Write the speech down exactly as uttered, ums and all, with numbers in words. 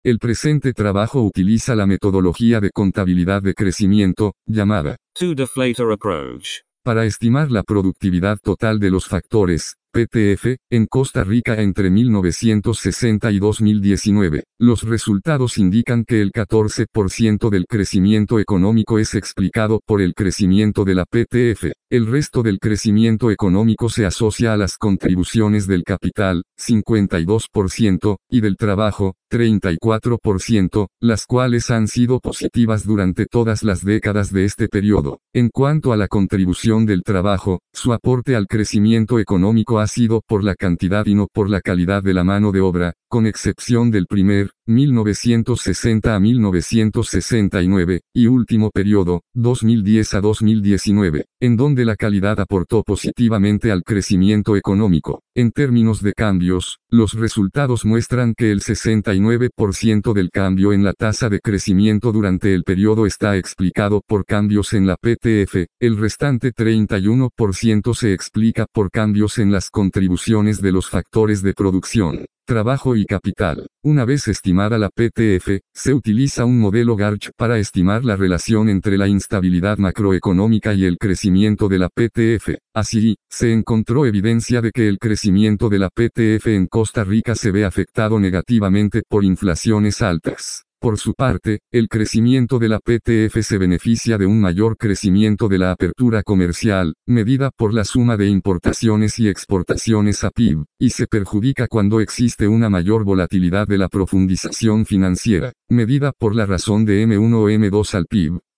El presente trabajo utiliza la metodología de contabilidad de crecimiento, llamada two-deflator approach, para estimar la productividad total de los factores, P T F, en Costa Rica entre mil novecientos sesenta y dos mil diecinueve. Los resultados indican que el catorce por ciento del crecimiento económico es explicado por el crecimiento de la P T F. El resto del crecimiento económico se asocia a las contribuciones del capital, cincuenta y dos por ciento, y del trabajo, treinta y cuatro por ciento, las cuales han sido positivas durante todas las décadas de este periodo. En cuanto a la contribución del trabajo, su aporte al crecimiento económico ha sido por la cantidad y no por la calidad de la mano de obra, con excepción del primer, mil novecientos sesenta a mil novecientos sesenta y nueve, y último periodo, dos mil diez a dos mil diecinueve, en donde la calidad aportó positivamente al crecimiento económico. En términos de cambios, los resultados muestran que el sesenta y nueve por ciento del cambio en la tasa de crecimiento durante el periodo está explicado por cambios en la P T F, el restante treinta y uno por ciento se explica por cambios en las contribuciones de los factores de producción, trabajo y capital. Una vez estimada la P T F, se utiliza un modelo Garch para estimar la relación entre la instabilidad macroeconómica y el crecimiento de la P T F. Así, se encontró evidencia de que el crecimiento de la P T F en Costa Rica se ve afectado negativamente por inflaciones altas. Por su parte, el crecimiento de la P T F se beneficia de un mayor crecimiento de la apertura comercial, medida por la suma de importaciones y exportaciones a P I B, y se perjudica cuando existe una mayor volatilidad de la profundización financiera, medida por la razón de M uno o M dos al P I B.